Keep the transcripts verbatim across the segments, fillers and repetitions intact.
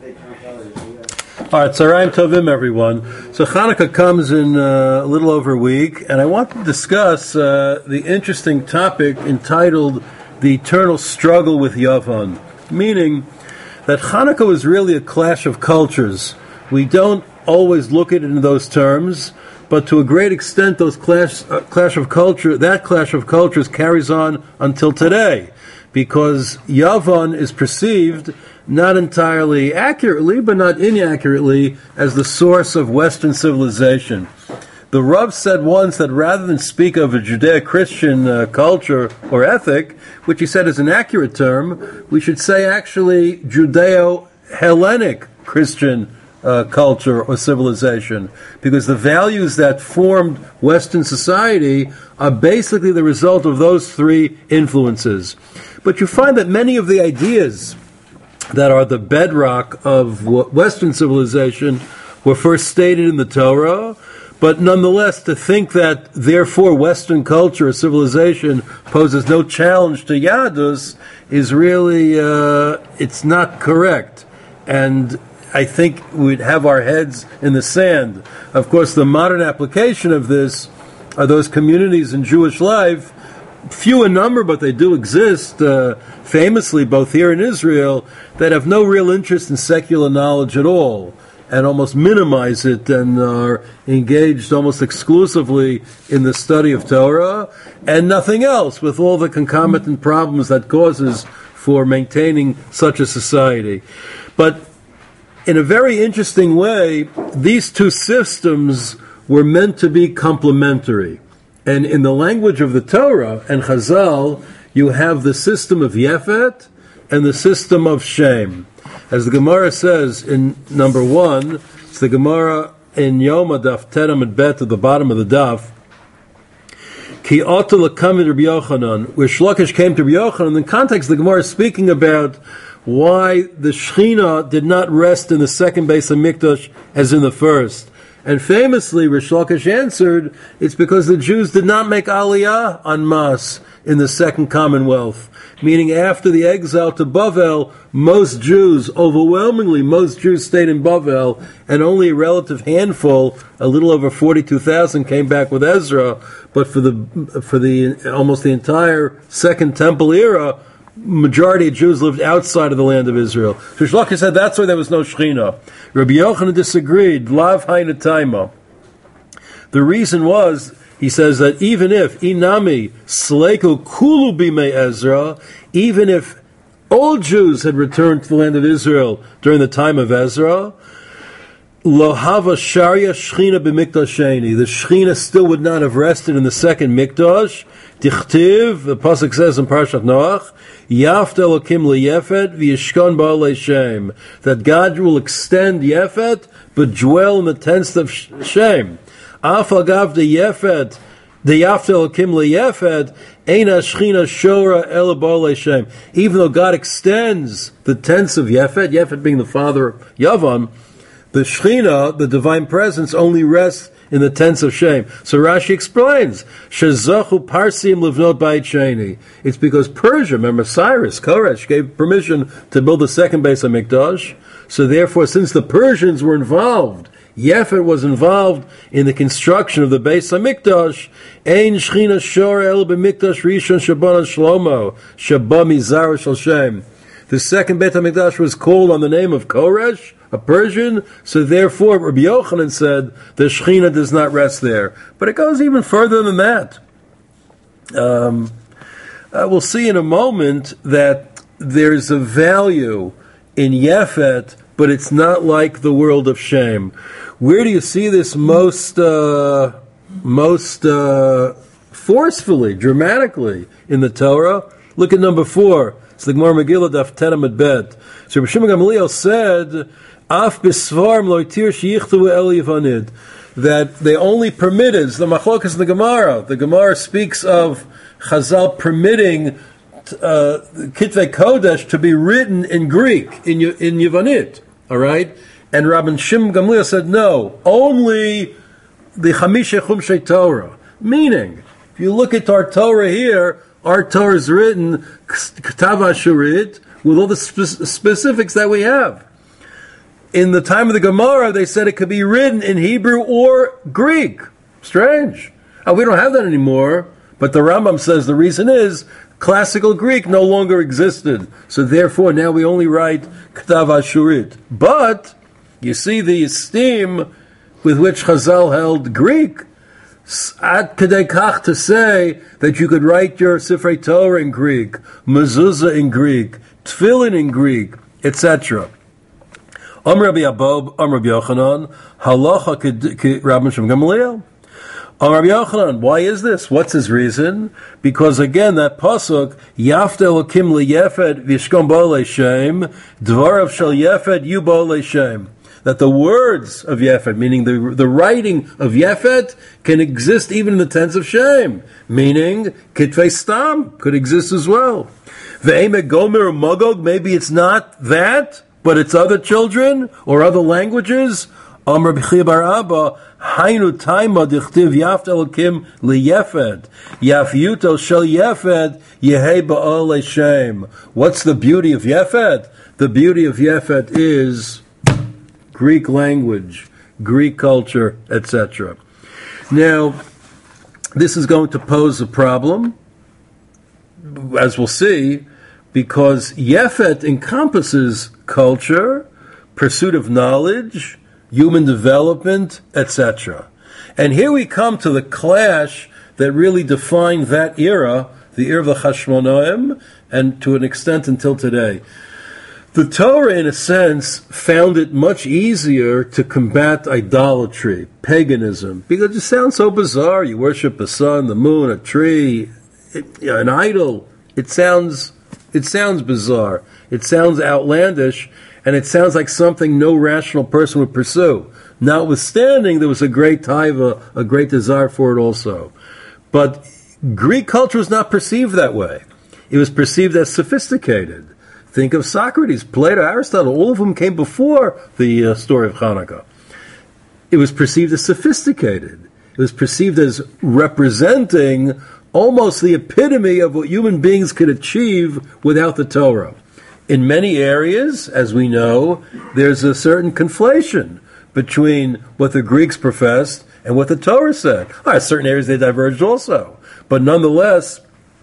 All right, Tzarayim Tovim, everyone. So Hanukkah comes in uh, a little over a week, and I want to discuss uh, the interesting topic entitled "The Eternal Struggle with Yavan," meaning that Hanukkah is really a clash of cultures. We don't always look at it in those terms, but to a great extent, those clash, uh, clash of culture, that clash of cultures carries on until today, because Yavan is perceived not entirely accurately, but not inaccurately, as the source of Western civilization. The Rav said once that rather than speak of a Judeo-Christian uh, culture or ethic, which he said is an accurate term, we should say actually Judeo-Hellenic Christian uh, culture or civilization, because the values that formed Western society are basically the result of those three influences. But you find that many of the ideas that are the bedrock of Western civilization were first stated in the Torah, but nonetheless, to think that therefore Western culture or civilization poses no challenge to Yadus is really, uh, it's not correct. And I think we'd have our heads in the sand. Of course, the modern application of this are those communities in Jewish life, few in number, but they do exist, uh, famously, both here in Israel, that have no real interest in secular knowledge at all, and almost minimize it, and are engaged almost exclusively in the study of Torah, and nothing else, with all the concomitant problems that causes for maintaining such a society. But in a very interesting way, these two systems were meant to be complementary. And in the language of the Torah and Chazal, you have the system of Yefet and the system of Shem. As the Gemara says in number one, it's the Gemara in Yoma Daf Teram and Bet at the bottom of the Daf, Ki Ota L'Kamid Rabbi Yochanan, where Shlokish came to Rabbi Yochanan. In the context, the Gemara is speaking about why the Shechina did not rest in the second base of Mikdash as in the first. And famously, Rish Lakish answered, it's because the Jews did not make Aliyah en masse in the Second Commonwealth. Meaning after the exile to Bavel, most Jews, overwhelmingly most Jews stayed in Bavel, and only a relative handful, a little over forty-two thousand, came back with Ezra. But for the for the almost the entire Second Temple era, majority of Jews lived outside of the land of Israel. So Shlaki said that's why there was no Shechina. Rabbi Yochanan disagreed. Lav hainataima. The reason was, he says that even if inami sleiku kulu bimei Ezra, even if all Jews had returned to the land of Israel during the time of Ezra, lo hava sharia shechina b'mikdasheni. The Shechina still would not have rested in the second Mikdash. Dichtiv, the pasuk says in Parashat Noach, Yaft Elokim leyefet v'yishkon ba'alei Shem, that God will extend Yefet but dwell in the tents of Shem. Af agav de Yefet, the Yaft Elokim leyefet, eina shchina shora el ba'alei Shem. Even though God extends the tents of Yefet, Yefet being the father of Yavan, the Shechina, the divine presence, only rests in the tents of Shem. So Rashi explains, Shezachu Parsim Livnot Bait Sheni. It's because Persia, remember Cyrus, Koresh, gave permission to build the second base of Mikdash. So therefore, since the Persians were involved, Yefet was involved in the construction of the base of Mikdash, Ein Shechina Shor El B'Mikdash Rishon Shabban Shlomo, Shabba Mizar Shel Shem. The second Beit HaMikdash was called on the name of Koresh, a Persian, so therefore Rabbi Yochanan said the Shechina does not rest there. But it goes even further than that. Um, uh, we'll see in a moment that there's a value in Yefet, but it's not like the world of Shem. Where do you see this most uh, most uh, forcefully, dramatically in the Torah? Look at number four. It's the Gemara Megillah Daf Teram at Bet. So Rabbi Shimon Gamliel said, Af bisvarm loitir sheyichtu el yivanid, that they only permitted, the machlokas in the Gemara. The Gemara speaks of Chazal permitting uh, Kitvei Kodesh to be written in Greek, in in Yivanit, all right? And Rabbi Shimon Gamliel said, no, only the Chamisha Chumshei Torah. Meaning, if you look at our Torah here, our Torah is written K'tav Ashurit with all the spe- specifics that we have. in the time of the Gemara, they said it could be written in Hebrew or Greek. Strange. Uh, we don't have that anymore, but the Rambam says the reason is classical Greek no longer existed. So therefore, now we only write Ktav Ashurit. But you see the esteem with which Chazal held Greek, ad kedei kach, to say that you could write your Sifrei Torah in Greek, mezuzah in Greek, tefillin in Greek, et cetera. Amr Rabbi Abob, Amr Rabbi Yochanan, halacha ke Rabban Shem Gamaliel. Amr Rabbi Yochanan, why is this? What's his reason? Because again, that pasuk, Yafta Elokim liyefed v'yishkom bo le'shem, dvarav shel yefed yu bo le'shem. That the words of Yefet, meaning the the writing of Yefet, can exist even in the tense of shame, meaning Kitvei Stam could exist as well. Ve'emek Gomer or Magog, maybe it's not that, but it's other children or other languages. Amr B'chia Bar Abba, Hainu Taima Dichtiv Yaft Elokim LiYefet, Yafyuto Shel Yefet Yehei Ba'al Le'Shem. What's the beauty of Yefet? The beauty of Yefet is Greek language, Greek culture, et cetera. Now, this is going to pose a problem, as we'll see, because Yefet encompasses culture, pursuit of knowledge, human development, et cetera. And here we come to the clash that really defined that era, the era of the Hashmonaim, and to an extent until today. The Torah, in a sense, found it much easier to combat idolatry, paganism, because it sounds so bizarre. You worship the sun, the moon, a tree, it, you know, an idol. It sounds, it sounds bizarre. It sounds outlandish, and it sounds like something no rational person would pursue. Notwithstanding, there was a great taiva, a great desire for it also. But Greek culture was not perceived that way. It was perceived as sophisticated. Think of Socrates, Plato, Aristotle, all of them came before the uh, story of Hanukkah. It was perceived as sophisticated. It was perceived as representing almost the epitome of what human beings could achieve without the Torah. In many areas, as we know, there's a certain conflation between what the Greeks professed and what the Torah said. All right, certain areas they diverged also. But nonetheless,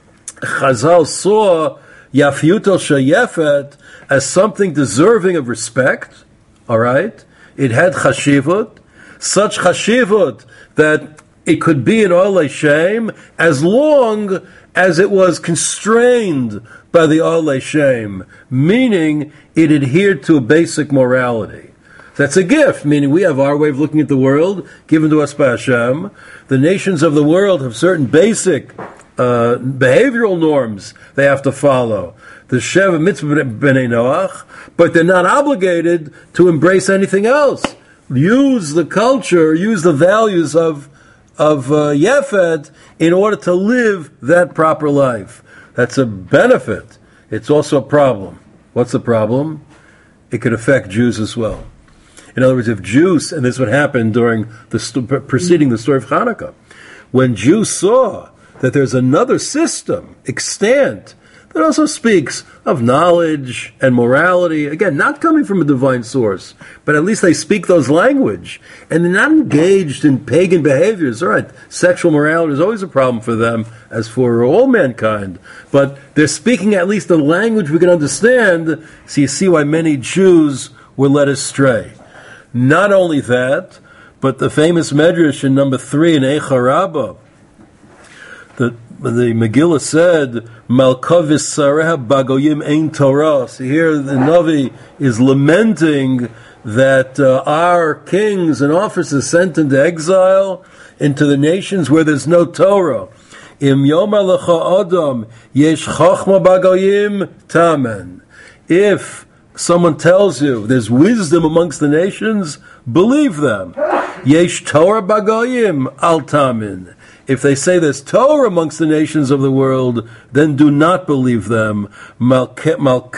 Chazal saw Yafyuto Sheyefet as something deserving of respect, all right? It had chashivut, such chashivut that it could be an Olei Shem as long as it was constrained by the Olei Shem, meaning it adhered to a basic morality. That's a gift, meaning we have our way of looking at the world given to us by Hashem. The nations of the world have certain basic Uh, behavioral norms they have to follow. The Sheva Mitzvah B'nai Noach, but they're not obligated to embrace anything else. Use the culture, use the values of of uh, Yefet in order to live that proper life. That's a benefit. It's also a problem. What's the problem? It could affect Jews as well. In other words, if Jews, and this would happen during the st- preceding the story of Hanukkah, when Jews saw that there's another system extant that also speaks of knowledge and morality, again, not coming from a divine source, but at least they speak those language, and they're not engaged in pagan behaviors. All right, sexual morality is always a problem for them, as for all mankind, but they're speaking at least a language we can understand, so you see why many Jews were led astray. Not only that, but the famous Medrash in number three in Eicha Rabbah, The, the Megillah said, Malkavis Sareha Bagoyim Ein Torah. So here the Navi is lamenting that uh, our kings and officers sent into exile into the nations where there's no Torah. Im Yomar Lecha Adam Yesh Chachma Bagoyim Tamen. If someone tells you there's wisdom amongst the nations, believe them. Yesh Torah Bagoyim Al Tamin. If they say there's Torah amongst the nations of the world, then do not believe them. Malka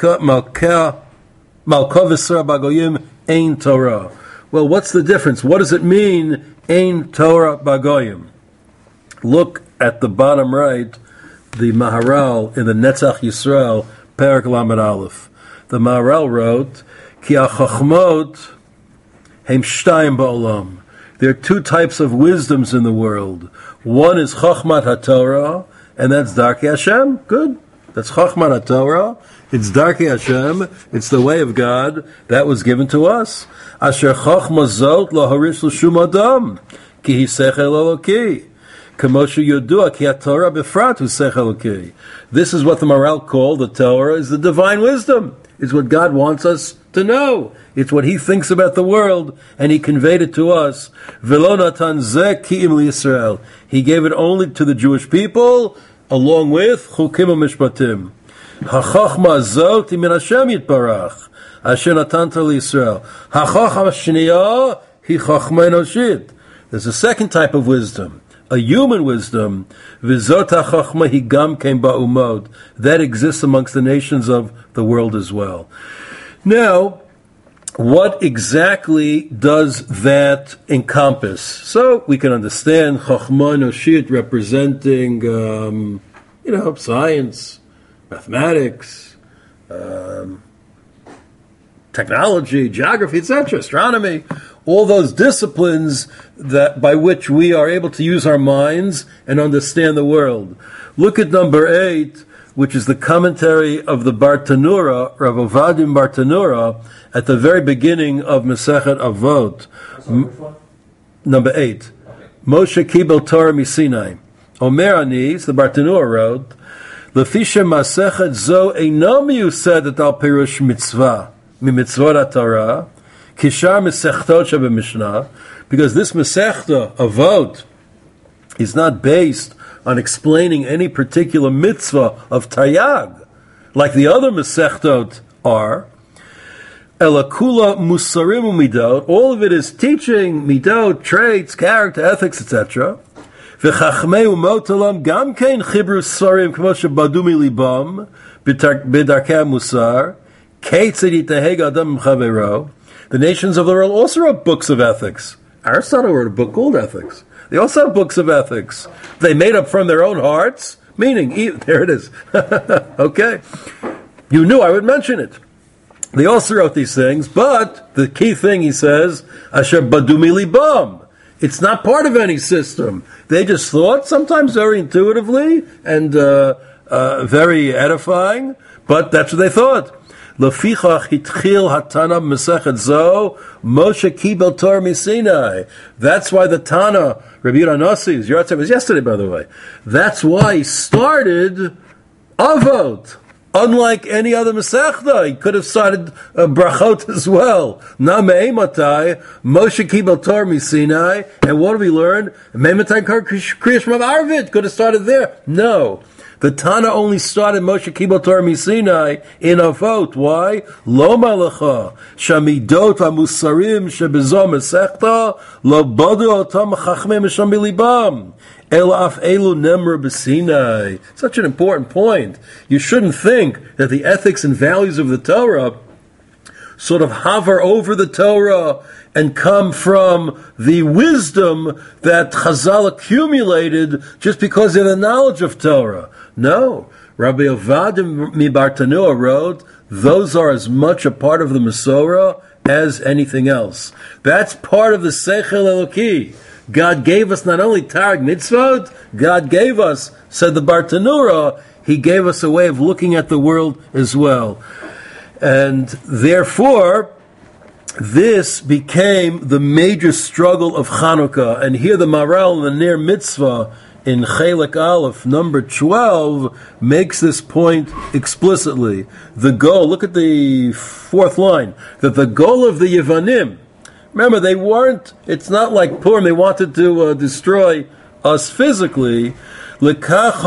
v'sar bagoyim ein Torah. Well, what's the difference? What does it mean, ein Torah bagoyim? Look at the bottom right, the Maharal in the Netzach Yisrael, Perek Lamed Aleph. The Maharal wrote, Ki hachachmot heim shtayim ba'olam. There are two types of wisdoms in the world. One is Chachmat HaTorah, and that's Darkei Hashem. Good. That's Chachmat HaTorah. It's Darkei Hashem. It's the way of God that was given to us. Asher Chachma Zot lo harish l'shum adam, ki hi sechel Eloki. Kamosha Yodua ki HaTorah befrat hu sechel Eloki. This is what the Maharal called the Torah is the divine wisdom. It's what God wants us to know. It's what He thinks about the world, and He conveyed it to us. V'lo natan zeh ki'im liYisrael. He gave it only to the Jewish people, along with chukim u'mishpatim. Hachachma zot min Hashem yitbarach, asher natanta liYisrael. Hachachma shniyah hi chachma enoshit. There's a second type of wisdom, a human wisdom. V'zot hachachma hi gam kein ba'umot. That exists amongst the nations of the world as well. Now, what exactly does that encompass? So we can understand Chachma Enoshit representing, um, you know, science, mathematics, um, technology, geography, et cetera, astronomy, all those disciplines that by which we are able to use our minds and understand the world. Look at number eight, which is the commentary of the Bartanura, Rav Ovadim Bartanura, at the very beginning of Masechet Avot. M- number eight. Okay. Moshe Kibel Torah Misinai. Omer Anis, the Bartanura wrote, Lefisha Masechet Zo Eino Miyusedet Al Pirush Mitzvah, Mimitzvot HaTorah, Kishar Masechtot Sheba Mishnah, because this Masechta Avot is not based on explaining any particular mitzvah of Taryag, like the other Masechtot are. Elakula musarim umidot, all of it is teaching midot, traits, character, ethics, et cetera. V'chachmei umotalam gam kein chibru sarim k'mo shebadu milibam b'darkei musar keitzad yiteheg adam m'chavero. The nations of the world also wrote books of ethics. Aristotle wrote a book called Ethics. They also have books of ethics. They made up from their own hearts, meaning, there it is. Okay. You knew I would mention it. They also wrote these things, but the key thing, he says, Asher badumi libam. It's not part of any system. They just thought, sometimes very intuitively and uh, uh, very edifying, but that's what they thought. Lefichach hitchil hatana mesechet zo Moshe kibel Torah misinai. That's why the Tana, Rabbi Yehuda Nasi, your answer was yesterday, by the way. That's why he started Avot. Unlike any other Masechta, he could have started uh, Brachot as well. Na me'ematai, Moshe kibel Torah misinai, and what do we learn? Me'ematai Kriya Shema Arvit could have started there. No. The Tana only started Moshe Kibel Torah Misinai in Avot. Why? Lo malacha shamidot v'musarim shebezo mesechta lo bodu otam chachmei misham bilibam el af elu nemra b'Sinai. Such an important point. You shouldn't think that the ethics and values of the Torah sort of hover over the Torah and come from the wisdom that Chazal accumulated just because of the knowledge of Torah. No. Rabbi Ovadim Bartanura wrote, those are as much a part of the Masorah as anything else. That's part of the Seichel Eloki. God gave us not only Targ Mitzvot, God gave us, said the Bartanura, He gave us a way of looking at the world as well. And therefore, this became the major struggle of Chanukah. And here the Maharal, the Ner Mitzvah, in Chelek Aleph, number twelve, makes this point explicitly. The goal, look at the fourth line, that the goal of the Yevanim, remember, they weren't, it's not like Purim, they wanted to uh, destroy us physically. Look at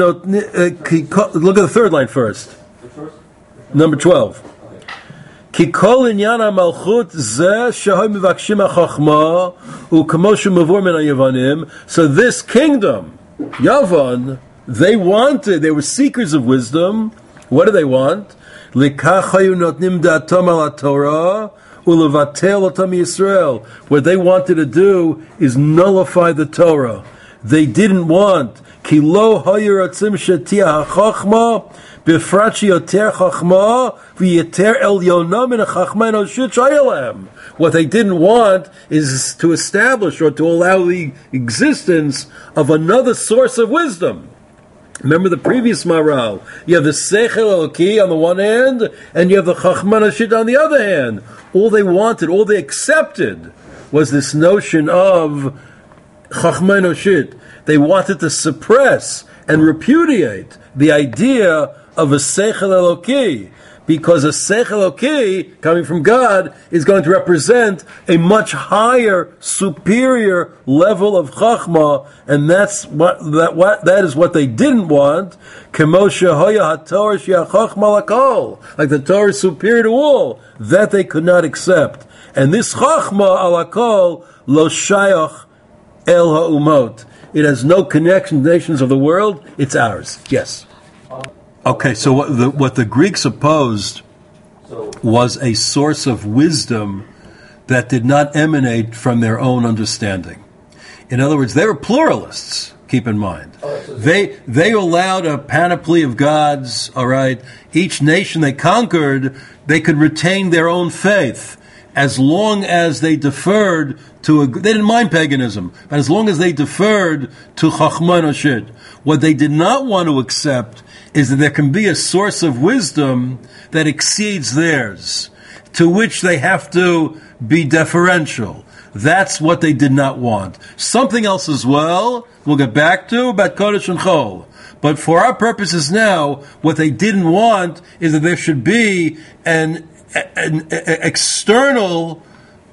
the third line first. Number twelve. Ki kol inyan ha-malchut zeh shehoy mivakshim ha-chachma u'kamo shemavur min ha-Yevanim. So this kingdom, Yavan, they wanted, they were seekers of wisdom. What do they want? Likach hayu notnim da'atom al ha-Torah u'levatel otam Yisrael. What they wanted to do is nullify the Torah. they didn't want. Ki lo hayiratzim shetia hachachma b'frat sheyoter chachma v'yeter elyona min hachachma enoshit shayelem. What they didn't want is to establish or to allow the existence of another source of wisdom. Remember the previous Maral. You have the Seichel Eloki on the one hand, and you have the Chachma Nashit on the other hand. All they wanted, all they accepted, was this notion of Chachma Nashit. They wanted to suppress and repudiate the idea of a Seichel Eloki, because a Seichel Eloki, coming from God, is going to represent a much higher, superior level of Chachma, and that's what that what that is what they didn't want. Kemoshe hoya haTorah she'achachma lakol, like the Torah is superior to all, that they could not accept. And this Chachma alakol lo shayach el ha'umot. It has no connection to the nations of the world. It's ours. Yes. Okay, so what the, what the Greeks opposed was a source of wisdom that did not emanate from their own understanding. In other words, they were pluralists, keep in mind. They they allowed a panoply of gods, all right? Each nation they conquered, they could retain their own faith as long as they deferred to a... They didn't mind paganism, but as long as they deferred to Chachma Nashit. What they did not want to accept is that there can be a source of wisdom that exceeds theirs, to which they have to be deferential. That's what they did not want. Something else as well, we'll get back to, about Kodesh and Chol. But for our purposes now, what they didn't want is that there should be an, an, an external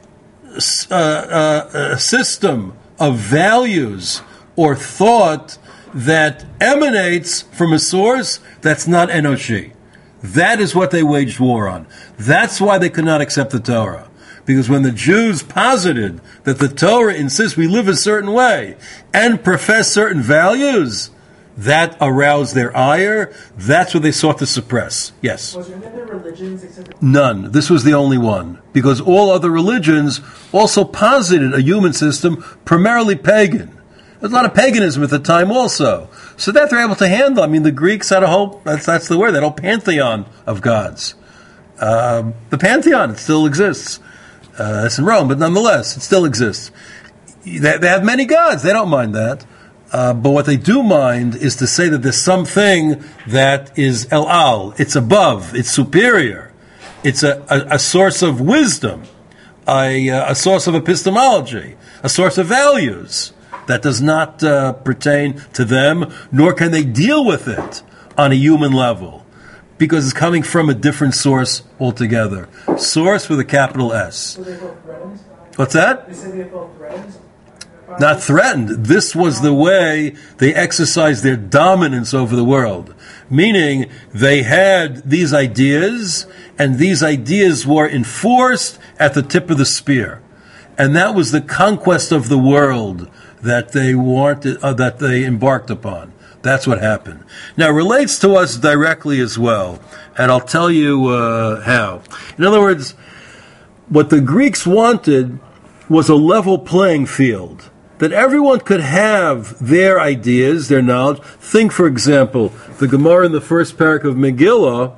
uh, uh, system of values or thought that emanates from a source that's not Enoshi. That is what they waged war on. That's why they could not accept the Torah. Because when the Jews posited that the Torah insists we live a certain way and profess certain values, that aroused their ire. That's what they sought to suppress. Yes? Was there other religions except... None. This was the only one. Because all other religions also posited a human system, primarily pagan. There's a lot of paganism at the time also. So that they're able to handle. I mean, the Greeks had a whole, that's, that's the word, that whole pantheon of gods. Um, the pantheon, it still exists. Uh, it's in Rome, but nonetheless, it still exists. They, they have many gods. They don't mind that. Uh, but what they do mind is to say that there's something that is El Al. It's above. It's superior. It's a, a, a source of wisdom, a, a source of epistemology, a source of values that does not uh, pertain to them, nor can they deal with it on a human level, because it's coming from a different source altogether. Source with a capital S. So they felt threatened? What's that? They said they felt threatened? Not threatened. This was the way they exercised their dominance over the world. Meaning, they had these ideas, and these ideas were enforced at the tip of the spear. And that was the conquest of the world that they wanted, uh, that they embarked upon. That's what happened. Now, it relates to us directly as well, and I'll tell you uh, how. In other words, what the Greeks wanted was a level playing field, that everyone could have their ideas, their knowledge. Think, for example, the Gemara in the first parak of Megillah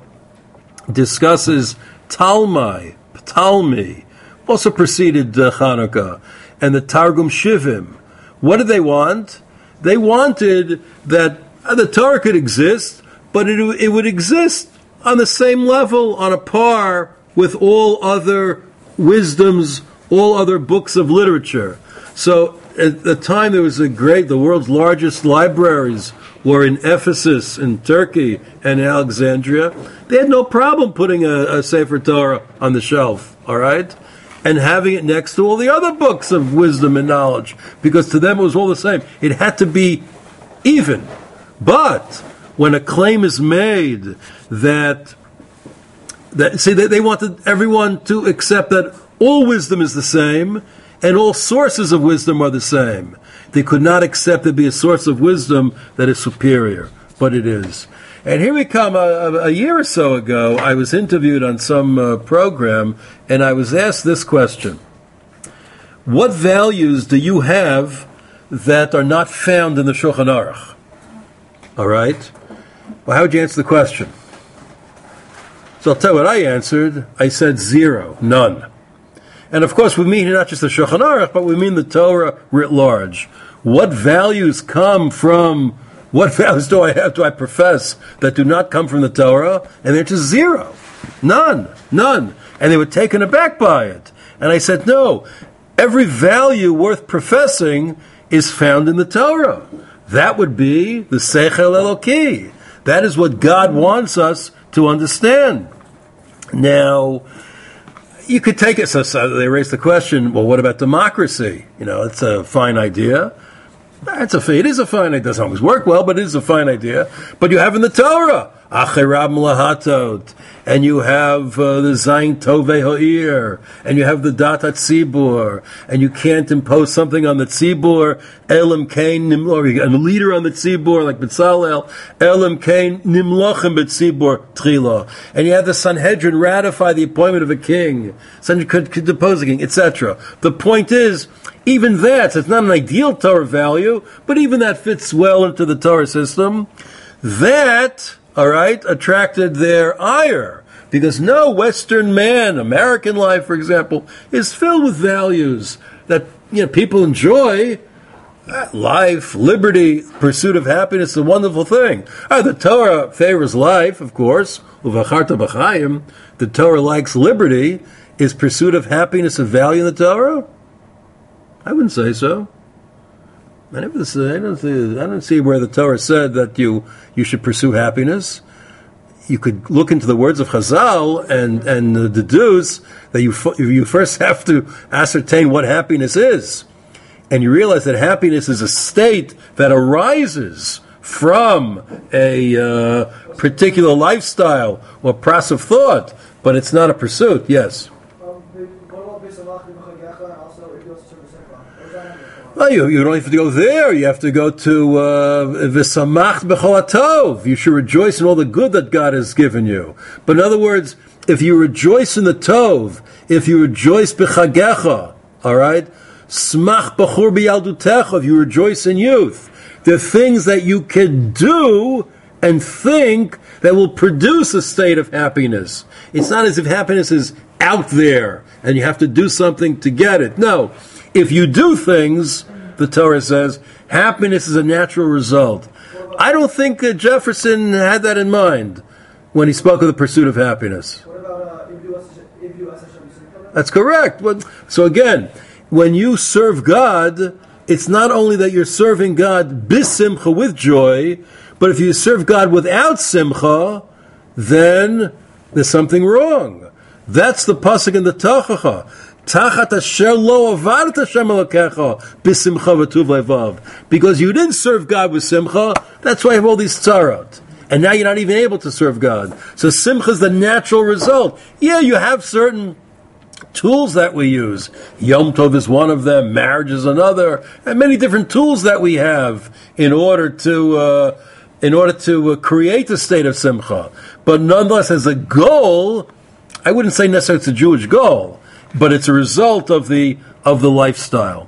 discusses Talmai, Ptalmi, also preceded uh, Hanukkah, and the Targum Shivim. What did they want? They wanted that uh, the Torah could exist, but it, it would exist on the same level, on a par with all other wisdoms, all other books of literature. So at the time there was a great, the world's largest libraries were in Ephesus, in Turkey, and in Alexandria. They had no problem putting a, a Sefer Torah on the shelf, all right? And having it next to all the other books of wisdom and knowledge, because to them it was all the same. It had to be even. But when a claim is made that, that see, they, they wanted everyone to accept that all wisdom is the same, and all sources of wisdom are the same. They could not accept there be a source of wisdom that is superior, but it is. And here we come, a, a year or so ago, I was interviewed on some uh, program, and I was asked this question. What values do you have that are not found in the Shulchan Aruch. All right? Well, how would you answer the question? So I'll tell you what I answered. I said zero, none. And of course, we mean not just the Shulchan Aruch, but we mean the Torah writ large. What values come from, what values do I have, do I profess, that do not come from the Torah? And they're just zero. None. None. And they were taken aback by it. And I said, no, every value worth professing is found in the Torah. That would be the Seichel Eloki. That is what God wants us to understand. Now, you could take it, so, so they raise the question, well, what about democracy? You know, it's a fine idea. It's a, it is a fine idea. It doesn't always work well, but it is a fine idea. But you have in the Torah, Acherab Mlahatot, and you have uh, the Zayin Tovei Ha'ir, and you have the Dat HaTzibur, and you can't impose something on the Tzibur, Elam Kain Nimloch, and a leader on the Tzibur, like B'Tzalel, Elam Kain Nimlochem B'Tzibur Trila. And you have the Sanhedrin ratify the appointment of a king, Sanhedrin could, could depose a king, et cetera. The point is, even that, it's not an ideal Torah value, but even that fits well into the Torah system. That, all right, attracted their ire. Because no Western man, American life, for example, is filled with values that, you know, people enjoy. Life, liberty, pursuit of happiness is a wonderful thing. Ah, the Torah favors life, of course. Uvacharta b'chaim. The Torah likes liberty. Is pursuit of happiness a value in the Torah? I wouldn't say so. I never say, I don't see, I don't see where the Torah said that you, you should pursue happiness. You could look into the words of Chazal and, and uh, deduce that you, you first have to ascertain what happiness is. And you realize that happiness is a state that arises from a uh, particular lifestyle or process of thought, but it's not a pursuit. Yes? Well, you, you don't have to go there. You have to go to V'samach b'chol hatov. You should rejoice in all the good that God has given you. But in other words, if you rejoice in the tov, if you rejoice b'chagecha, all right, smach b'chur b'yaldutecha, if you rejoice in youth, there are things that you can do and think that will produce a state of happiness. It's not as if happiness is out there and you have to do something to get it. No. If you do things, the Torah says, happiness is a natural result. I don't think uh, Jefferson had that in mind when he spoke of the pursuit of happiness. What about uh, if you ask Hashem? That's correct. So again, when you serve God, it's not only that you're serving God bisimcha, with joy, but if you serve God without simcha, then there's something wrong. That's the pasuk in the Tochacha. Tachat asher lo avadat Hashem elokecha b'simcha v'tuv levav. Because you didn't serve God with simcha, that's why you have all these tzarot. And now you're not even able to serve God. So simcha is the natural result. Yeah, you have certain tools that we use. Yom Tov is one of them, marriage is another, and many different tools that we have in order to uh, in order to uh, create a state of simcha. But nonetheless, as a goal, I wouldn't say necessarily it's a Jewish goal, but it's a result of the of the lifestyle.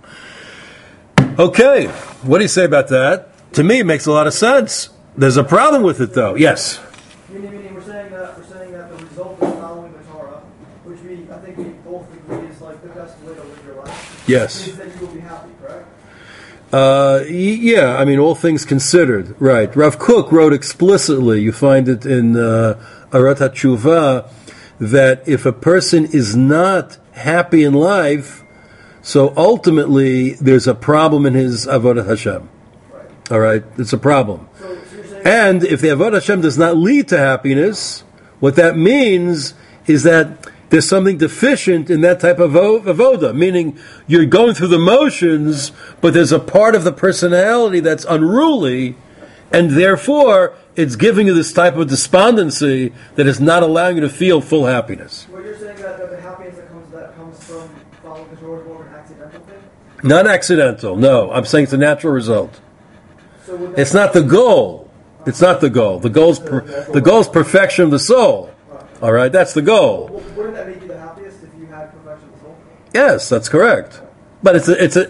Okay, what do you say about that? To me, it makes a lot of sense. There's a problem with it, though. Yes. Meaning, meaning, we're saying that we're saying that the result is following the Torah, which we I think we both agree is like the best way to live your life. Yes. Means that you will be happy, correct? Uh, yeah, I mean, all things considered, right. Rav Kook wrote explicitly, you find it in uh, Arat HaTshuvah, that if a person is not happy in life, so ultimately there's a problem in his Avodah Hashem. Right. All right? It's a problem. So, so you're saying and if the Avodah Hashem does not lead to happiness, what that means is that there's something deficient in that type of avodah, meaning you're going through the motions, but there's a part of the personality that's unruly, and therefore it's giving you this type of despondency that is not allowing you to feel full happiness. What you're saying that, that the happiness that comes that comes from following the Torah is more of an accidental thing? Not accidental, no. I'm saying it's a natural result. So would that It's not the goal. It's not the goal. The goal's per, the goal's perfection of the soul. All right, that's the goal. Well, wouldn't that make you the happiest if you had perfection of the soul? Yes, that's correct. But it's a, it's a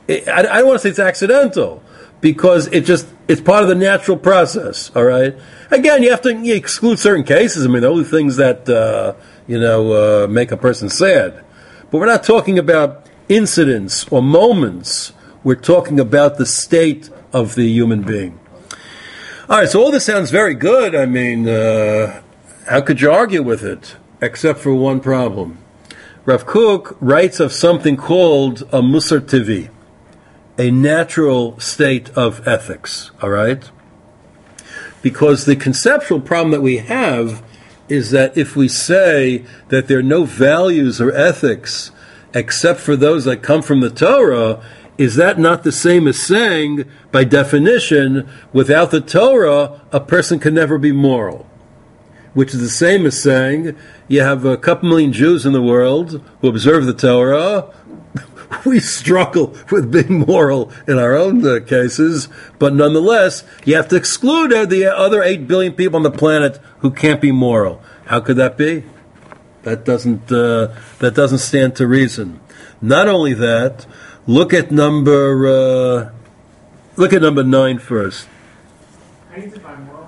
it, I, I don't want to say it's accidental, because it just, it's part of the natural process, all right? Again, you have to you exclude certain cases. I mean, the only things that, uh, you know, uh, make a person sad. But we're not talking about incidents or moments. We're talking about the state of the human being. All right, so all this sounds very good. I mean, uh, how could you argue with it? Except for one problem. Rav Kook writes of something called a musar tivi, a natural state of ethics, all right? Because the conceptual problem that we have is that if we say that there are no values or ethics except for those that come from the Torah, is that not the same as saying, by definition, without the Torah, a person can never be moral? Which is the same as saying, you have a couple million Jews in the world who observe the Torah. We struggle with being moral in our own uh, cases, but nonetheless, you have to exclude uh, the other eight billion people on the planet who can't be moral. How could that be? That doesn't uh, that doesn't stand to reason. Not only that, look at number uh, look at number nine first. How do you define moral?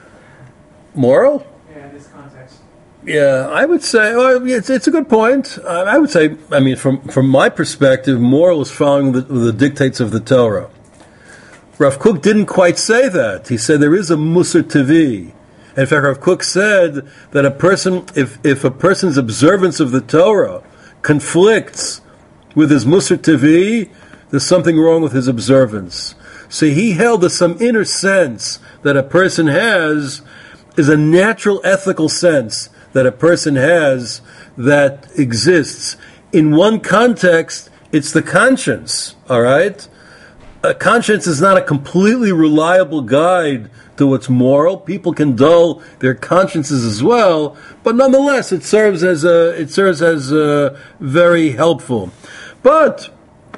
Moral? Yeah, in this context. Yeah, I would say well, it's, it's a good point. Uh, I would say, I mean, from from my perspective, moral is following the, the dictates of the Torah. Rav Kook didn't quite say that. He said there is a musar tivi. In fact, Rav Kook said that a person, if if a person's observance of the Torah conflicts with his musar tivi, there's something wrong with his observance. So he held that some inner sense that a person has is a natural ethical sense that a person has that exists. In one context, it's the conscience, all right? A conscience is not a completely reliable guide to what's moral. People can dull their consciences as well, but nonetheless, it serves as a, it serves as a very helpful. But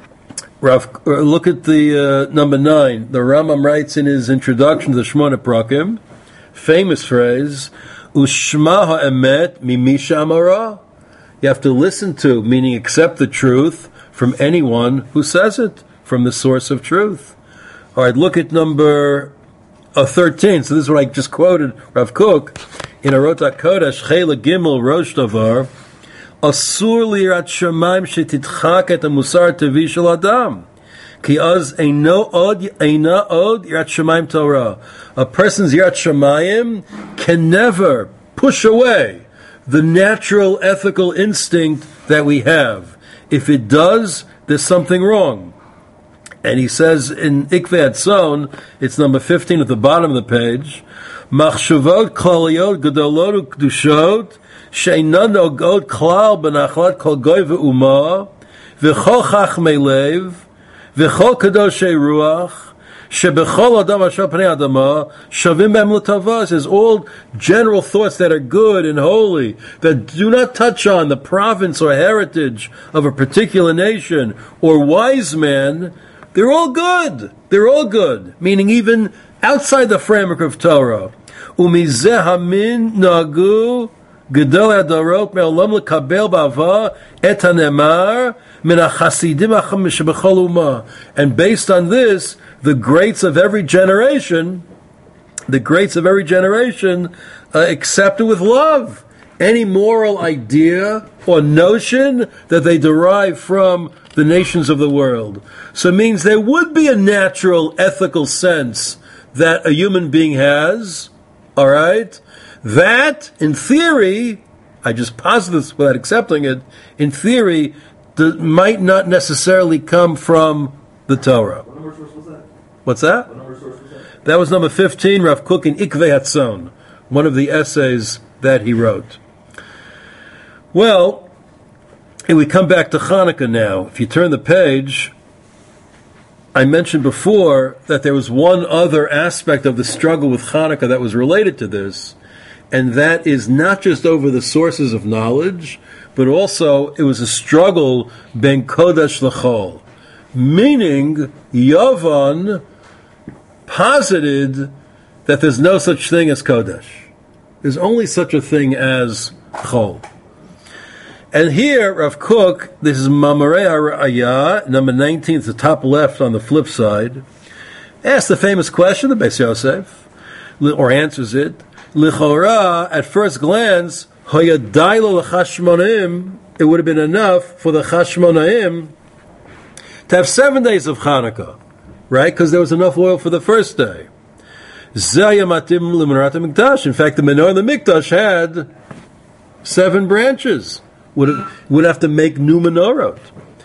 Rav, look at the uh, number nine. The Rambam writes in his introduction to the Shmona Prakim, famous phrase, Ushma ha'emet mimisha amara. You have to listen to, meaning accept the truth from anyone who says it, from the source of truth. All right, look at number uh, thirteen. So this is what I just quoted, Rav Kook, in Arot HaKodesh, Chela Gimel Rosh Davar, Asur lirat shemaim shetitchak et musar tevi shel adam. Ki az eino od eina od yirat shemaim Torah. A person's yirat shemayim can never push away the natural ethical instinct that we have. If it does, there's something wrong. And he says in Ikvei Hatzon, it's number fifteen at the bottom of the page, Machshavot klaliyot gedolot ukdushot she'enan nogod klal benachlat kol goy ve'uma v'chol chachmei lev v'chol kadoshei ruach shebechol adam asher pnei adama shavim b'hem l'tava. Says all general thoughts that are good and holy, that do not touch on the province or heritage of a particular nation or wise man, they're all good. They're all good. Meaning even outside the framework of Torah. Umizeh hamin nagu gedol adorot me'olam lekabel b'ava et hanemar min hachasidim hacham shebechol umah. And based on this, the greats of every generation, the greats of every generation uh, accept it with love. Any moral idea or notion that they derive from the nations of the world. So it means there would be a natural ethical sense that a human being has, all right? That, in theory, I just posit this without accepting it, in theory, the, might not necessarily come from the Torah. What number source was that? What's that? What number source was that? That was number fifteen, Rav Kook in Ikvei Hatzon, one of the essays that he wrote. Well, and we come back to Hanukkah now. If you turn the page, I mentioned before that there was one other aspect of the struggle with Hanukkah that was related to this, and that is not just over the sources of knowledge, but also it was a struggle ben Kodesh l'chol, meaning Yavan posited that there's no such thing as Kodesh. There's only such a thing as Chol. And here, Rav Kook, this is Mamarei Araya, number nineteen, it's the top left on the flip side, asks the famous question, the Beis Yosef, or answers it. Lichora, at first glance, Hoyadailo l'chashmonaim, it would have been enough for the Chashmonaim to have seven days of Hanukkah, right? Because there was enough oil for the first day. Zaya matim l'menarat hamikdash. In fact, the menorah of the mikdash had seven branches. Would have, would have to make new menorot.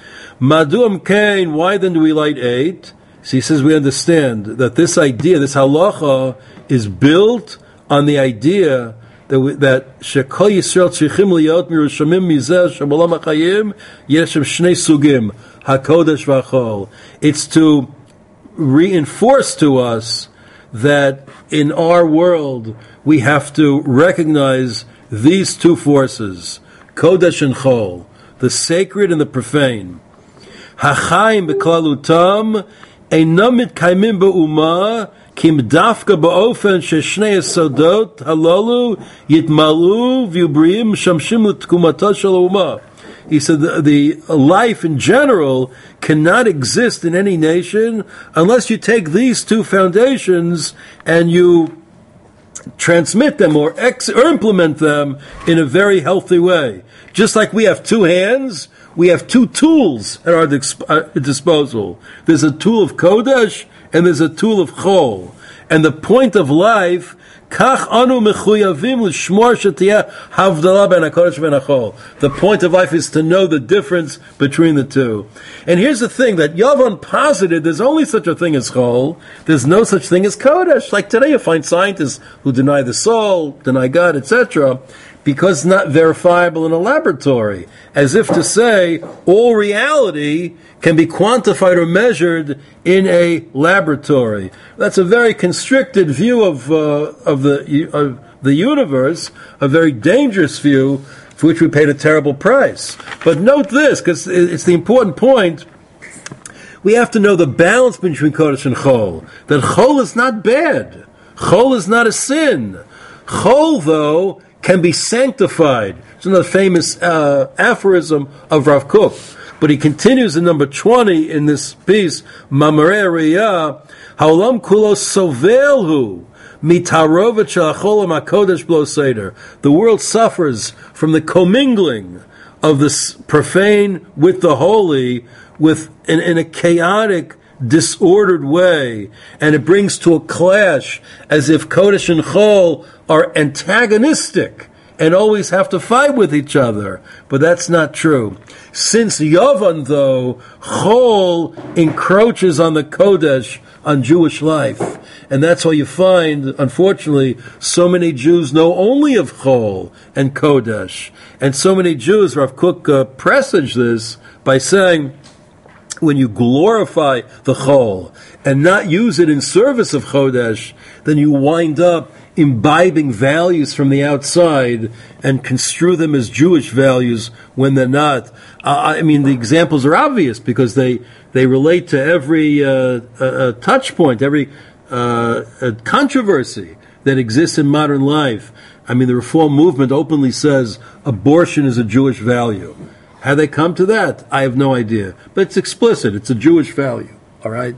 Maduam kain. Why then do we light eight? So he says we understand that this idea, this halacha, is built on the idea that we, that shekol Yisrael tzrichim liyot mirushamim mizeh shemolam hachayim yeshem shnei sugim hakodesh v'achol. It's to reinforce to us that in our world we have to recognize these two forces, Kodesh and Chol, the sacred and the profane. Hachaim beklalutam einam mitkaimim be'umah kim dafka ba'ofen sheshnei esodot halalu yitmalu v'yubrim shamshim l'tkumato shel umah. He said the, the life in general cannot exist in any nation unless you take these two foundations and you transmit them or, ex- or implement them in a very healthy way. Just like we have two hands, we have two tools at our disp- uh, disposal. There's a tool of Kodesh and there's a tool of Chol. And the point of life, kach anu mechuyavim l'shmor shetiyah havdalah ben hakodesh ben hachol. The point of life is to know the difference between the two. And here's the thing, that Yavon posited there's only such a thing as Chol, there's no such thing as Kodesh. Like today you find scientists who deny the soul, deny God, et cetera, because it's not verifiable in a laboratory. As if to say, all reality can be quantified or measured in a laboratory. That's a very constricted view of uh, of the of the universe, a very dangerous view for which we paid a terrible price. But note this, because it's the important point. We have to know the balance between Kodesh and Chol. That Chol is not bad. Chol is not a sin. Chol, though, can be sanctified. It's another famous uh, aphorism of Rav Kook. But he continues in number twenty in this piece, Mamarei Riyah, Haolam kulo sovelhu mitarovet shel hakodesh blo seder. The world suffers from the commingling of the profane with the holy, with in, in a chaotic, disordered way, and it brings to a clash as if Kodesh and Chol are antagonistic and always have to fight with each other. But that's not true. Since Yavan, though, Chol encroaches on the Kodesh, on Jewish life. And that's why you find, unfortunately, so many Jews know only of Chol and Kodesh. And so many Jews, Rav Kook uh, presaged this by saying, when you glorify the Chol and not use it in service of Chodesh, then you wind up imbibing values from the outside and construe them as Jewish values when they're not. Uh, I mean, the examples are obvious because they, they relate to every uh, uh, touch point, every uh, controversy that exists in modern life. I mean, the Reform movement openly says abortion is a Jewish value. How they come to that, I have no idea. But it's explicit. It's a Jewish value. All right?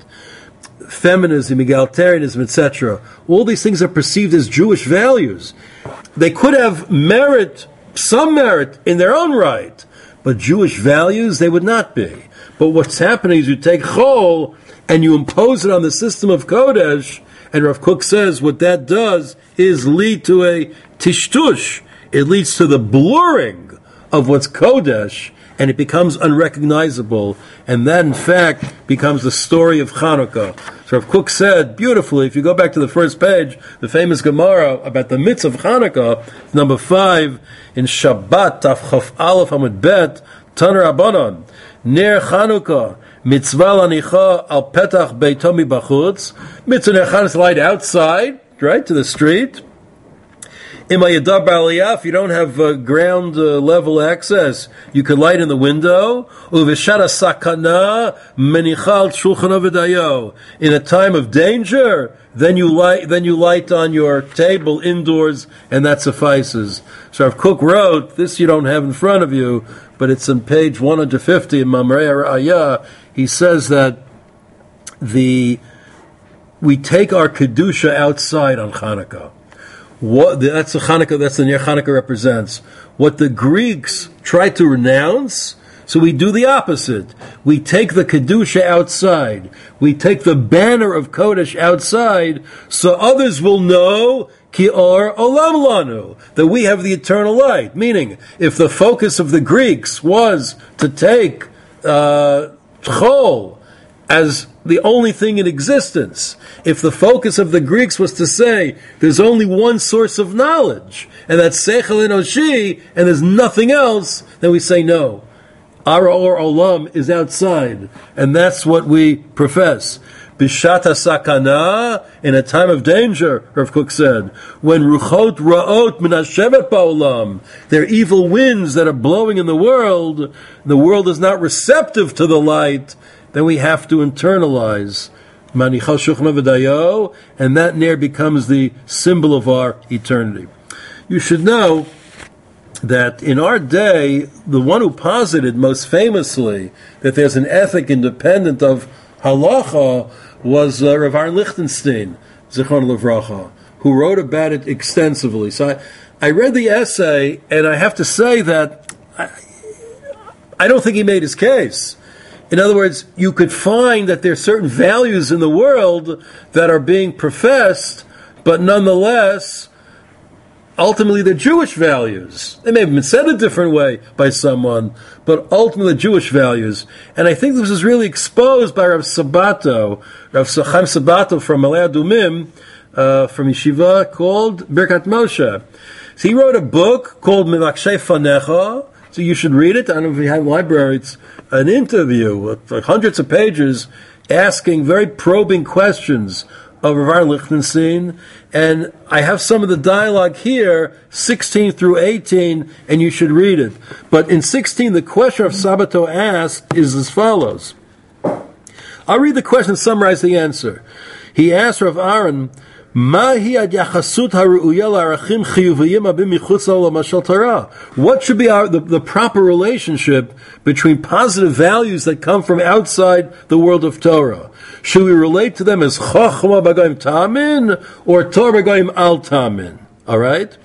Feminism, egalitarianism, et cetera. All these things are perceived as Jewish values. They could have merit, some merit in their own right, but Jewish values they would not be. But what's happening is you take Chol and you impose it on the system of Kodesh, and Rav Kook says what that does is lead to a tishtush. It leads to the blurring of what's Kodesh, and it becomes unrecognizable, and that in fact becomes the story of Chanukah. So Rav Kook said beautifully, if you go back to the first page, the famous Gemara about the mitzvah of Chanukah, number five, in Shabbat, Taf Chaf Aleph Amud Bet, Taner Abanon, Ner Chanukah, mitzvah lanicha al petach beito mibachutz, mitzvah ner Chanukah is light outside, right, to the street. If you don't have uh, ground uh, level access, you can light in the window. In a time of danger, then you light then you light on your table indoors, and that suffices. So Rav Kook wrote, this you don't have in front of you, but it's on page one hundred fifty in Mamrei Ra'aya. He says that the we take our kedusha outside on Hanukkah. What that's the Hanukkah that's the Ner Hanukkah represents. What the Greeks tried to renounce. So we do the opposite. We take the Kedusha outside. We take the banner of Kodesh outside, so others will know Ki Or Olam Lanu, that we have the eternal light. Meaning, if the focus of the Greeks was to take uh, Chol as the only thing in existence, if the focus of the Greeks was to say there's only one source of knowledge, and that's Seichel Enoshi, and there's nothing else, then we say no. Our Or Olam is outside, and that's what we profess. Bishata sakana, in a time of danger, Rav Kook said, when ruchot ra'ot minashevet ba'olam, there are evil winds that are blowing in the world, the world is not receptive to the light, then we have to internalize Manichal Shuchna V'dayo, and that ner becomes the symbol of our eternity. You should know that in our day, the one who posited most famously that there's an ethic independent of halacha was uh, Rav Aaron Lichtenstein, Zichron Livracha, who wrote about it extensively. So I, I read the essay, and I have to say that I, I don't think he made his case. In other words, you could find that there are certain values in the world that are being professed, but nonetheless, ultimately they're Jewish values. They may have been said a different way by someone, but ultimately Jewish values. And I think this was really exposed by Rav Sabato, Rav Chaim Sabato from Malei Adumim, uh, from Yeshiva, called Birkat Moshe. So he wrote a book called Mivakshei Fanecha, so you should read it. I don't know if you have a library. It's an interview with like hundreds of pages asking very probing questions of Rav Aaron Lichtenstein, and I have some of the dialogue here, sixteen through eighteen, and you should read it. But in sixteen, the question of Sabato asked is as follows. I'll read the question and summarize the answer. He asked Rav Aaron, what should be our, the, the proper relationship between positive values that come from outside the world of Torah? Should we relate to them as Chochma b'goyim Tamin or Torah b'goyim al Tamin? All right?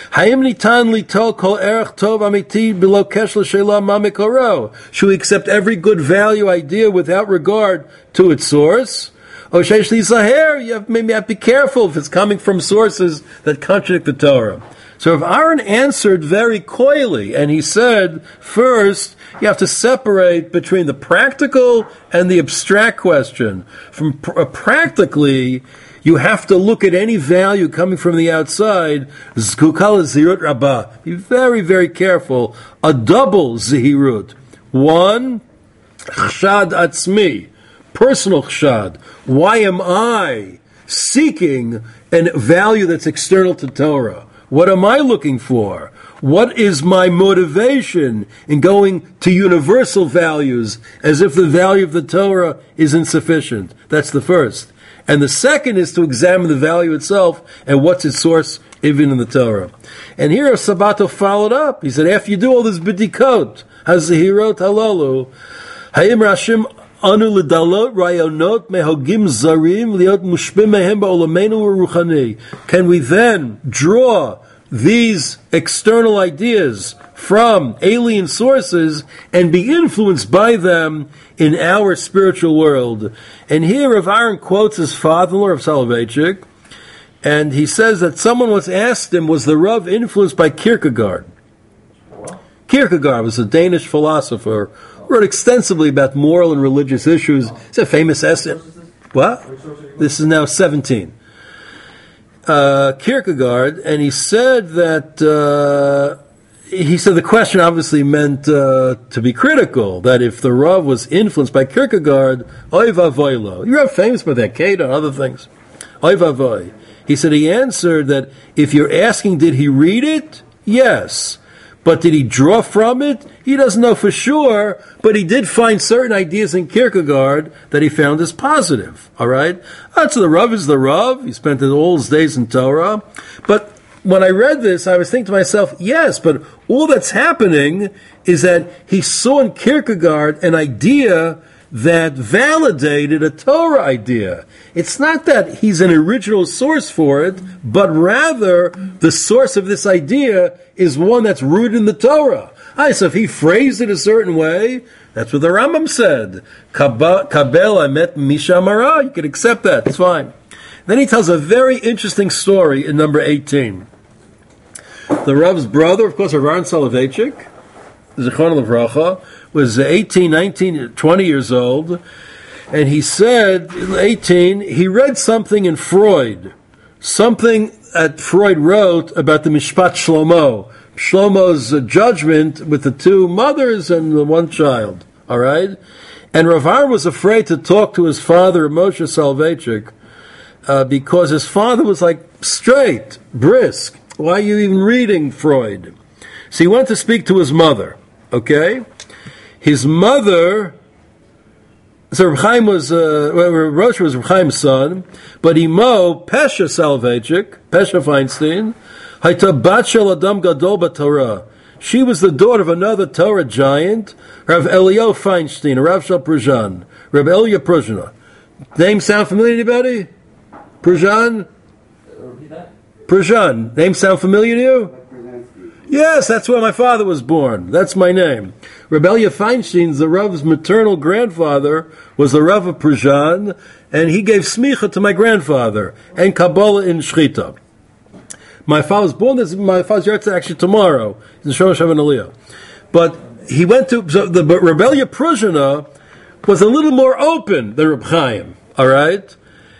Should we accept every good value idea without regard to its source? Oh, Sheish you have maybe have to be careful if it's coming from sources that contradict the Torah. So if Aaron answered very coyly, and he said, first, you have to separate between the practical and the abstract question. From pr- uh, practically, you have to look at any value coming from the outside. Zkukal zirut rabbah. Be very, very careful. A double zihirut. One, chshad atzmi. Personal chshad. Why am I seeking a value that's external to Torah? What am I looking for? What is my motivation in going to universal values as if the value of the Torah is insufficient? That's the first. And the second is to examine the value itself and what's its source even in the Torah. And here Sabato followed up. He said, after you do all this bidikot, hazehirot halalu, hayim rashim anu l'dalot rayonot mehogim zarim liot mushpim mehem ba'olamenu u'ruchani. Can we then draw these external ideas from alien sources and be influenced by them in our spiritual world? And here Rav Aaron quotes his father-in-law, Rav Soloveitchik, and he says that someone once asked him, was the Rav influenced by Kierkegaard? Kierkegaard was a Danish philosopher who wrote extensively about moral and religious issues. It's a famous essay. What? This is now seventeen. Uh, Kierkegaard, and he said that uh, he said the question obviously meant uh, to be critical, that if the Rav was influenced by Kierkegaard, oy vavoy lo. You're famous by that, Kate, and other things. Oy vavoy. He said he answered that if you're asking, did he read it? Yes. But did he draw from it? He doesn't know for sure, but he did find certain ideas in Kierkegaard that he found as positive. All right? That's the Rav is the Rav. He spent all his days in Torah. But when I read this, I was thinking to myself, yes, but all that's happening is that he saw in Kierkegaard an idea that validated a Torah idea. It's not that he's an original source for it, but rather the source of this idea is one that's rooted in the Torah. Ah, so if he phrased it a certain way, that's what the Rambam said. Kabel amet mishamara. You can accept that. It's fine. Then he tells a very interesting story in number eighteen. The Rav's brother, of course, Rav Aaron Soloveitchik, Zichron Livracha, was eighteen, nineteen, twenty years old, and he said, eighteen, he read something in Freud, something that Freud wrote about the Mishpat Shlomo, Shlomo's uh, judgment with the two mothers and the one child, all right? And Rav Aaron was afraid to talk to his father, Moshe Soloveitchik, uh, because his father was like straight, brisk. Why are you even reading Freud? So he went to speak to his mother, okay? His mother, so Reb Chaim was, uh, Rosh was Reb Chaim's son, but Imo, Pesha Soloveitchik, Pesha Feinstein, Hayta bat shel Adam Gadol b'Torah. She was the daughter of another Torah giant, Rav Elio Feinstein, Rav Shal Pruzhan, Rav Elia Pruzhna. Name sound familiar to anybody? Pruzhan? Repeat that? Pruzhan. Name sound familiar to you? Yes, that's where my father was born. That's my name. Rebellia Feinstein, the Rav's maternal grandfather, was the Rav of Pruzhan, and he gave smicha to my grandfather, and Kabbalah in Shchita. My father was born, this, my father's yahrzeit actually tomorrow, in Shosh Havan Aliyah. But he went to, so the Rebellia Pruzhana was a little more open than Reb Chaim, all right?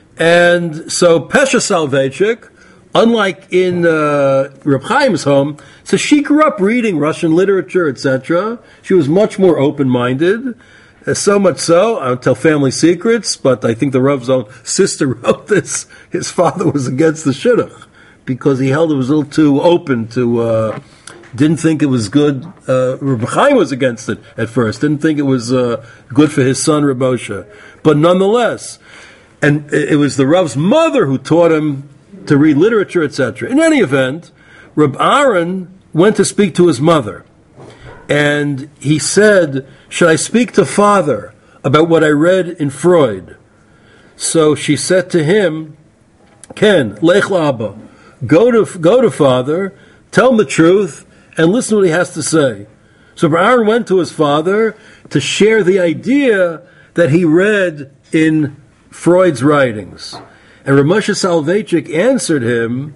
And so Pesha Soloveitchik, unlike in uh, Reb Chaim's home, so she grew up reading Russian literature, et cetera. She was much more open-minded, uh, so much so, I won't tell family secrets, but I think the Rav's own sister wrote this. His father was against the shidduch because he held it was a little too open to, uh, didn't think it was good. Uh, Reb Chaim was against it at first, didn't think it was uh, good for his son, Reb Moshe. But nonetheless, and it was the Rav's mother who taught him to read literature, et cetera. In any event, Reb Aaron went to speak to his mother, and he said, should I speak to father about what I read in Freud? So she said to him, Ken, lech l'abba, go to, go to father, tell him the truth, and listen to what he has to say. So Reb Aaron went to his father to share the idea that he read in Freud's writings. And Rav Moshe Soloveitchik answered him,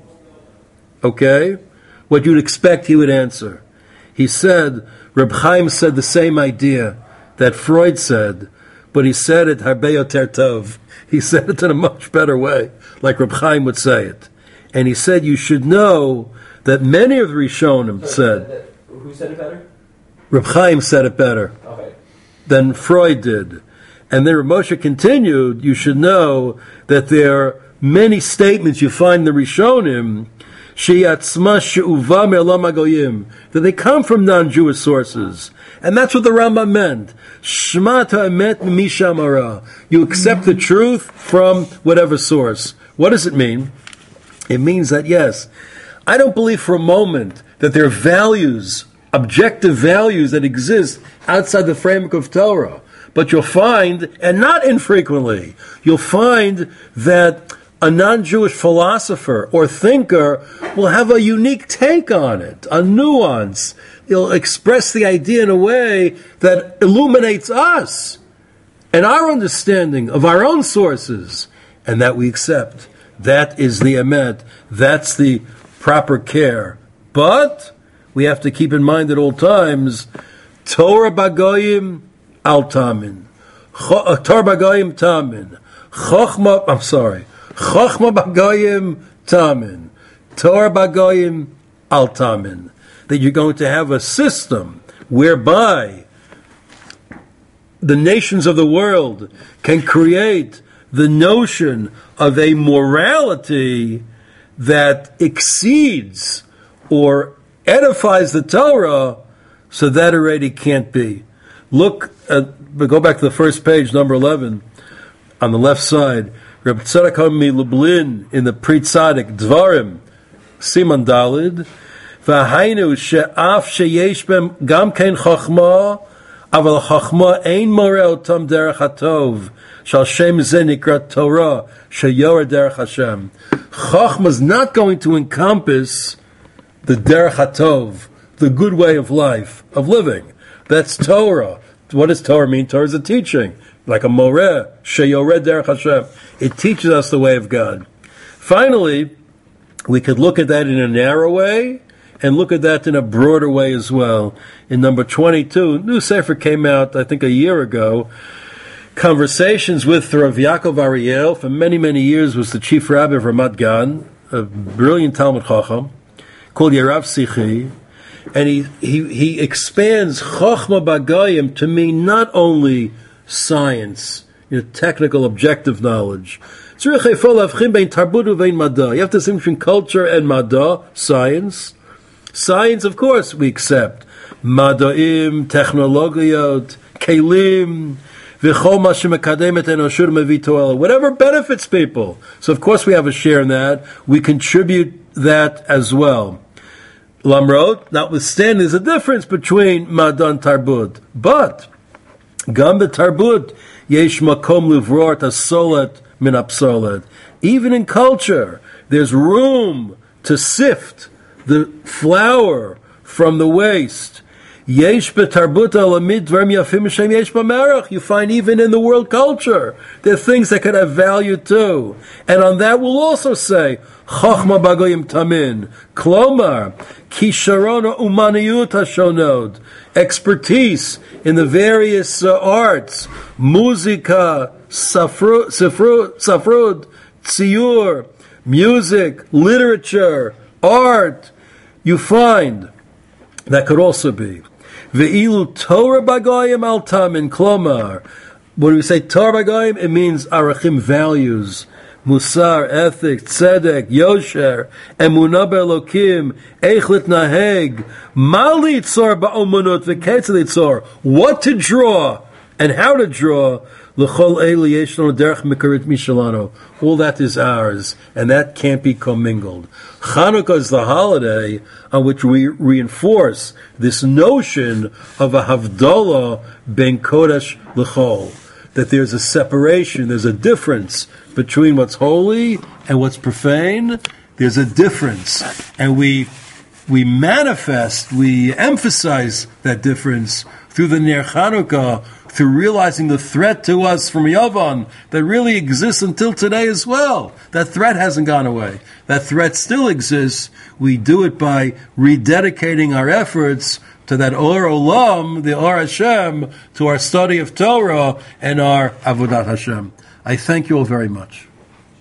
okay, what you'd expect he would answer. He said, Reb Chaim said the same idea that Freud said, but he said it harbe yoter tov. He said it in a much better way, like Reb Chaim would say it. And he said, you should know that many of the Rishonim So, said... that, that, who said it better? Reb Chaim said it better Okay. than Freud did. And then Rav Moshe continued, you should know that there are many statements you find in the Rishonim, she'atzma she'uva me'olam hagoyim, that they come from non-Jewish sources. And that's what the Rambam meant. Shma ha'emet misham hara. You accept the truth from whatever source. What does it mean? It means that, yes, I don't believe for a moment that there are values, objective values that exist outside the framework of Torah. But you'll find, and not infrequently, you'll find that a non-Jewish philosopher or thinker will have a unique take on it, a nuance. He'll express the idea in a way that illuminates us and our understanding of our own sources, and that we accept. That is the emet. That's the proper care. But we have to keep in mind at all times, Torah bagoyim al tamin. Torah bagoyim tamin. Chochma, I'm sorry. Chochma bagoyim tamin. Torah bagoyim al tamin. That you're going to have a system whereby the nations of the world can create the notion of a morality that exceeds or edifies the Torah, so that already can't be. Look, at, but go back to the first page, number eleven, on the left side. Reb Tzadok HaMi Lublin in the Pri Tzadik Dvarim, Siman Dalid, V'hainu she'af sheyesh bem gam kein chachma, aval chachma ein moreh otam derech hatov, shal shem ze nikrat Torah, sheyor derech Hashem. Chachma is not going to encompass the derech hatov, the good way of life, of living. That's Torah. What does Torah mean? Torah is a teaching, like a moreh, sheyor derech Hashem. It teaches us the way of God. Finally, we could look at that in a narrow way, and look at that in a broader way as well. In number twenty-two, new Sefer came out, I think, a year ago. Conversations with Rav Yaakov Ariel, for many, many years was the chief rabbi of Ramat Gan, a brilliant Talmud Chacham, called Yerav Sichi, and he, he, he expands Chochma Bagayim to mean not only science, you know, technical, objective knowledge. You have to distinguish between culture and Mada, science. Science, of course, we accept. Mada'im, technologiot, kelim, whatever benefits people. So, of course, we have a share in that. We contribute that as well. Lamrot, notwithstanding, there's a difference between Mada and Tarbut. But, Gam Tarbut, yesh makom livror tasolet min apsolet. Even in culture, there's room to sift the flour from the waste. Yesh betarbut alamid dvarim yafim shem yesh b'merach. You find even in the world culture, there are things that could have value too. And on that we'll also say, Chachma bagoyim tamin. Klomar, kisharon umaniyut hashonod. Expertise in the various uh, arts. Muzika, safrud, safrud, tziyur, music, literature, art. You find that could also be ve'ilu Torah bagayim al tamin klomar. When we say Torah bagayim, it means arachim, values, musar, ethics, tzedek, yosher, emunah be'elokim, eich litnaheg, ma litzor ba'omunut v'ketz litzor, what to draw and how to draw. L'chol eli yeshno derech mikarit mishalano. All that is ours, and that can't be commingled. Chanukah is the holiday on which we reinforce this notion of a havdalah ben kodesh l'chol, that there's a separation, there's a difference between what's holy and what's profane. There's a difference, and we we manifest, we emphasize that difference through the Ner Chanukah, through realizing the threat to us from Yavan that really exists until today as well. That threat hasn't gone away. That threat still exists. We do it by rededicating our efforts to that Or Olam, the Or Hashem, to our study of Torah and our Avodat Hashem. I thank you all very much.